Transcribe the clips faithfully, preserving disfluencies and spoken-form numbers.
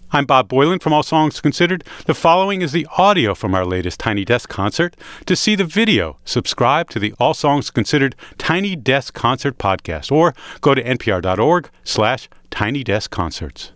I'm Bob Boylan from All Songs Considered. The following is the audio from our latest Tiny Desk concert. To see the video, subscribe to the All Songs Considered Tiny Desk Concert podcast or go to npr.org slash Tiny Desk Concerts.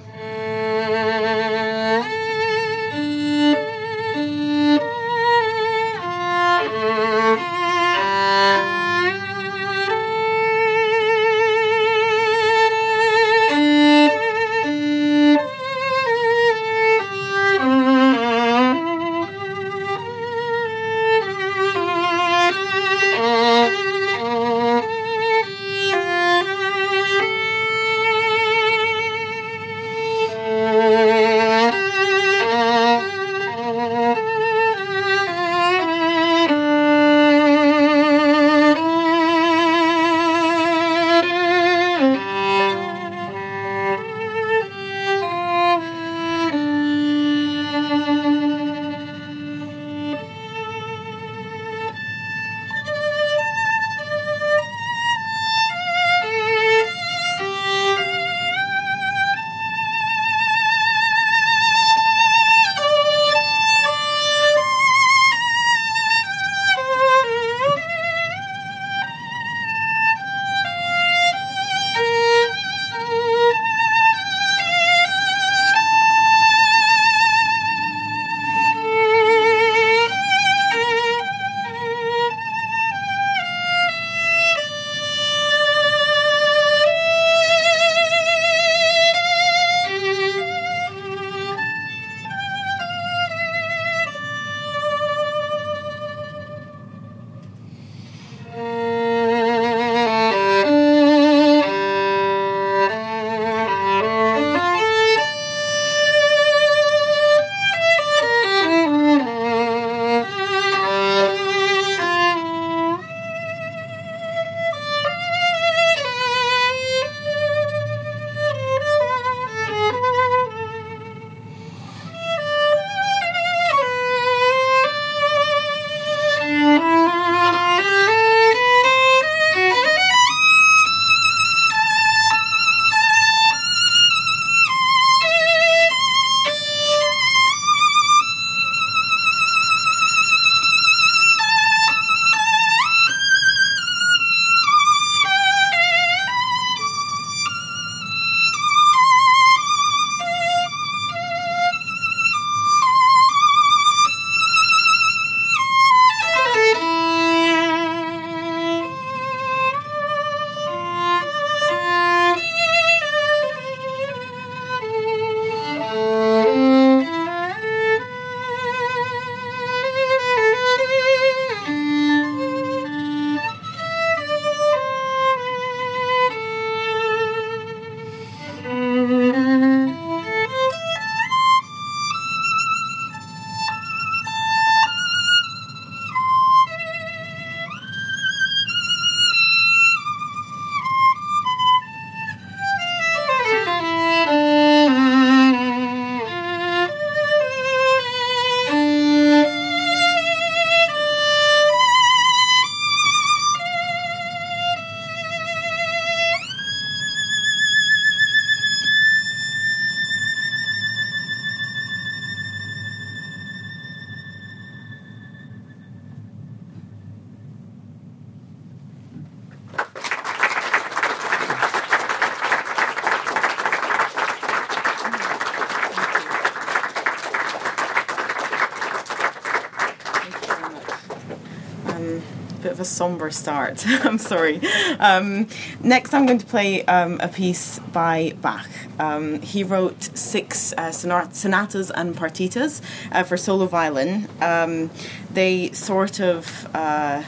Bit of a somber start. I'm sorry. Um, next, I'm going to play um, a piece by Bach. Um, he wrote six uh, sonatas and partitas uh, for solo violin. Um, they sort of uh,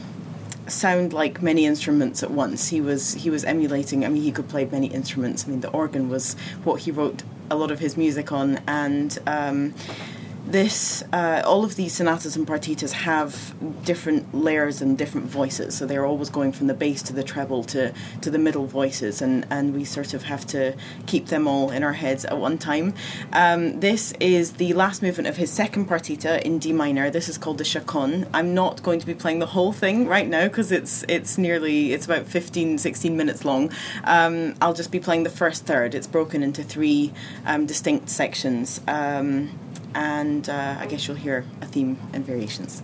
sound like many instruments at once. He was he was emulating. I mean, he could play many instruments. I mean, the organ was what he wrote a lot of his music on, and Um, this, uh, all of these sonatas and partitas have different layers and different voices. So they're always going from the bass to the treble to, to the middle voices, and, and we sort of have to keep them all in our heads at one time. Um, this is the last movement of his second partita in D minor. This is called the Chaconne. I'm not going to be playing the whole thing right now because it's it's nearly, it's about fifteen, sixteen minutes long. Um, I'll just be playing the first third. It's broken into three um, distinct sections. Um, and uh, I guess you'll hear a theme and variations.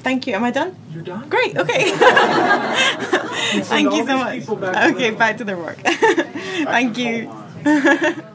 Thank you. Am I done? You're done. Great. Okay. Thank you so much. Okay, back to the work. Thank you.